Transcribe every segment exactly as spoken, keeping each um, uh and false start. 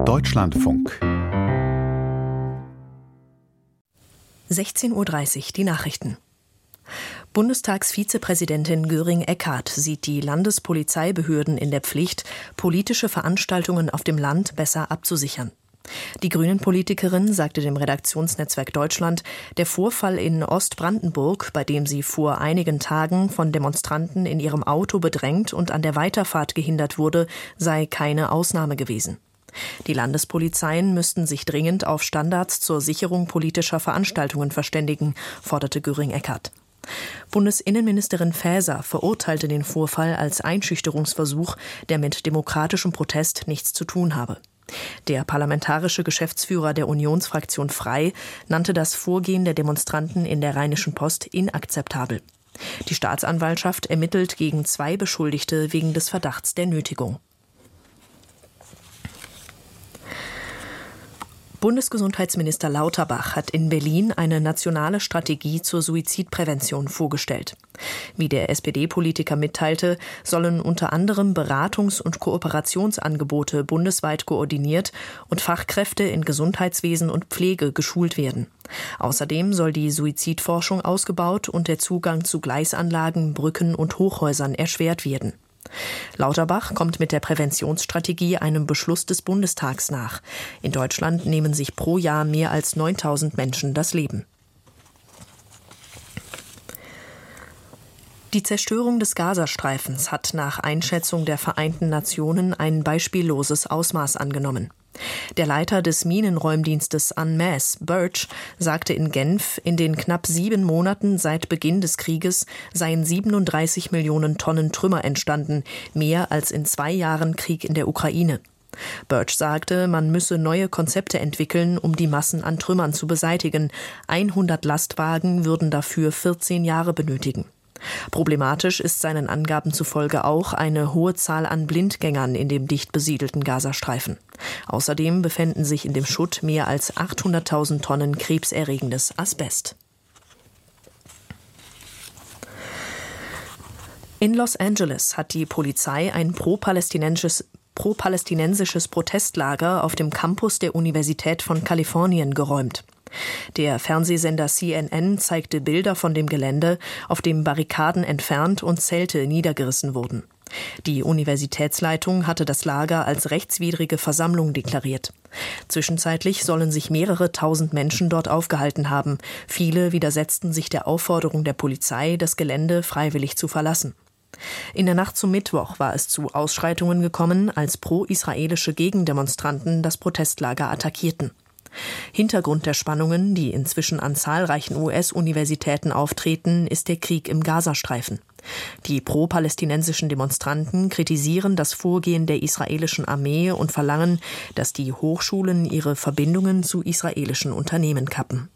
Deutschlandfunk. sechzehn Uhr dreißig, die Nachrichten. Bundestagsvizepräsidentin Göring-Eckardt sieht die Landespolizeibehörden in der Pflicht, politische Veranstaltungen auf dem Land besser abzusichern. Die Grünen-Politikerin sagte dem Redaktionsnetzwerk Deutschland, der Vorfall in Ostbrandenburg, bei dem sie vor einigen Tagen von Demonstranten in ihrem Auto bedrängt und an der Weiterfahrt gehindert wurde, sei keine Ausnahme gewesen. Die Landespolizeien müssten sich dringend auf Standards zur Sicherung politischer Veranstaltungen verständigen, forderte Göring-Eckardt. Bundesinnenministerin Faeser verurteilte den Vorfall als Einschüchterungsversuch, der mit demokratischem Protest nichts zu tun habe. Der parlamentarische Geschäftsführer der Unionsfraktion Frei nannte das Vorgehen der Demonstranten in der Rheinischen Post inakzeptabel. Die Staatsanwaltschaft ermittelt gegen zwei Beschuldigte wegen des Verdachts der Nötigung. Bundesgesundheitsminister Lauterbach hat in Berlin eine nationale Strategie zur Suizidprävention vorgestellt. Wie der S P D-Politiker mitteilte, sollen unter anderem Beratungs- und Kooperationsangebote bundesweit koordiniert und Fachkräfte in Gesundheitswesen und Pflege geschult werden. Außerdem soll die Suizidforschung ausgebaut und der Zugang zu Gleisanlagen, Brücken und Hochhäusern erschwert werden. Lauterbach kommt mit der Präventionsstrategie einem Beschluss des Bundestags nach. In Deutschland nehmen sich pro Jahr mehr als neuntausend Menschen das Leben. Die Zerstörung des Gazastreifens hat nach Einschätzung der Vereinten Nationen ein beispielloses Ausmaß angenommen. Der Leiter des Minenräumdienstes UNMAS, Birch, sagte in Genf, in den knapp sieben Monaten seit Beginn des Krieges seien siebenunddreißig Millionen Tonnen Trümmer entstanden, mehr als in zwei Jahren Krieg in der Ukraine. Birch sagte, man müsse neue Konzepte entwickeln, um die Massen an Trümmern zu beseitigen. hundert Lastwagen würden dafür vierzehn Jahre benötigen. Problematisch ist seinen Angaben zufolge auch eine hohe Zahl an Blindgängern in dem dicht besiedelten Gazastreifen. Außerdem befänden sich in dem Schutt mehr als achthunderttausend Tonnen krebserregendes Asbest. In Los Angeles hat die Polizei ein pro-palästinensisches pro-palästinensisches Protestlager auf dem Campus der Universität von Kalifornien geräumt. Der Fernsehsender C N N zeigte Bilder von dem Gelände, auf dem Barrikaden entfernt und Zelte niedergerissen wurden. Die Universitätsleitung hatte das Lager als rechtswidrige Versammlung deklariert. Zwischenzeitlich sollen sich mehrere tausend Menschen dort aufgehalten haben. Viele widersetzten sich der Aufforderung der Polizei, das Gelände freiwillig zu verlassen. In der Nacht zum Mittwoch war es zu Ausschreitungen gekommen, als pro-israelische Gegendemonstranten das Protestlager attackierten. Hintergrund der Spannungen, die inzwischen an zahlreichen U S-Universitäten auftreten, ist der Krieg im Gazastreifen. Die pro-palästinensischen Demonstranten kritisieren das Vorgehen der israelischen Armee und verlangen, dass die Hochschulen ihre Verbindungen zu israelischen Unternehmen kappen.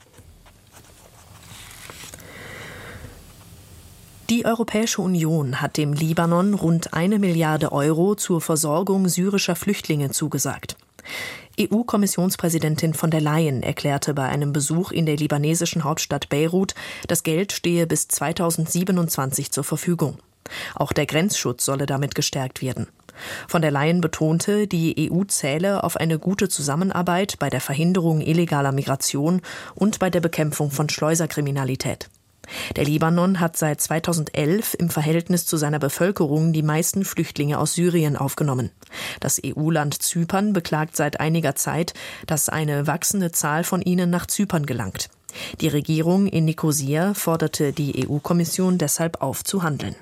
Die Europäische Union hat dem Libanon rund eine Milliarde Euro zur Versorgung syrischer Flüchtlinge zugesagt. E U-Kommissionspräsidentin von der Leyen erklärte bei einem Besuch in der libanesischen Hauptstadt Beirut, das Geld stehe bis zweitausendsiebenundzwanzig zur Verfügung. Auch der Grenzschutz solle damit gestärkt werden. Von der Leyen betonte, die E U zähle auf eine gute Zusammenarbeit bei der Verhinderung illegaler Migration und bei der Bekämpfung von Schleuserkriminalität. Der Libanon hat seit zweitausendelf im Verhältnis zu seiner Bevölkerung die meisten Flüchtlinge aus Syrien aufgenommen. Das E U-Land Zypern beklagt seit einiger Zeit, dass eine wachsende Zahl von ihnen nach Zypern gelangt. Die Regierung in Nikosia forderte die E U-Kommission deshalb auf, zu handeln.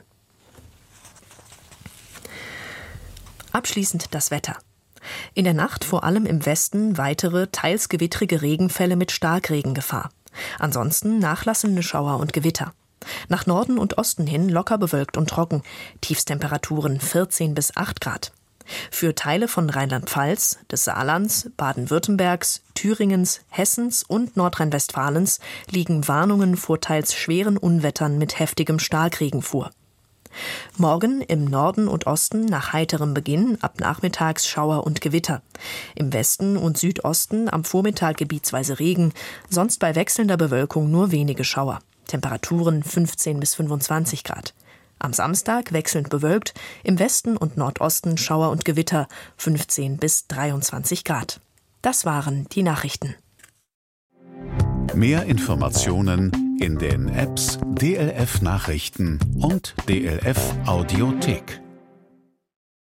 Abschließend das Wetter. In der Nacht vor allem im Westen weitere, teils gewittrige Regenfälle mit Starkregengefahr. Ansonsten nachlassende Schauer und Gewitter. Nach Norden und Osten hin locker bewölkt und trocken. Tiefstemperaturen vierzehn bis acht Grad. Für Teile von Rheinland-Pfalz, des Saarlands, Baden-Württembergs, Thüringens, Hessens und Nordrhein-Westfalens liegen Warnungen vor teils schweren Unwettern mit heftigem Starkregen vor. Morgen im Norden und Osten nach heiterem Beginn, ab nachmittags Schauer und Gewitter. Im Westen und Südosten am Vormittag gebietsweise Regen, sonst bei wechselnder Bewölkung nur wenige Schauer. Temperaturen fünfzehn bis fünfundzwanzig Grad. Am Samstag wechselnd bewölkt, im Westen und Nordosten Schauer und Gewitter, fünfzehn bis dreiundzwanzig Grad. Das waren die Nachrichten. Mehr Informationen in den Apps D L F Nachrichten und D L F Audiothek.